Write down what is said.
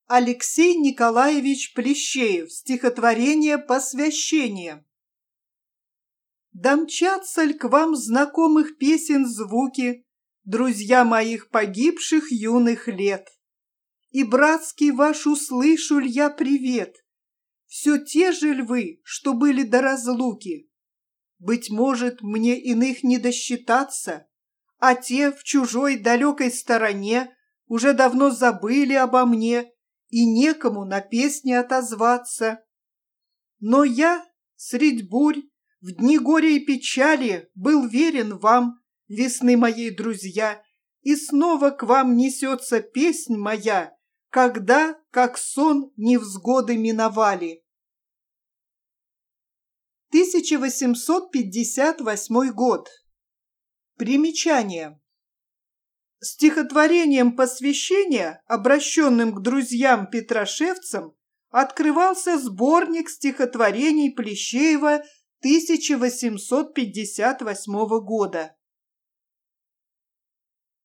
Алексей Николаевич Плещеев. Стихотворение «Посвящение». Домчатся ль к вам знакомых песен звуки, друзья моих погибших юных лет? И братский ваш услышу ль я привет? Все те же ль вы, что были до разлуки? Быть может, мне иных не досчитаться, а те в чужой далекой стороне уже давно забыли обо мне, и некому на песни отозваться. Но я, средь бурь, в дни горя и печали, был верен вам, весны моей друзья, и снова к вам несется песнь моя, когда, как сон, невзгоды миновали. 1858 год. Примечание. Стихотворением посвящения, обращенным к друзьям-петрошевцам, открывался сборник стихотворений Плещеева 1858 года.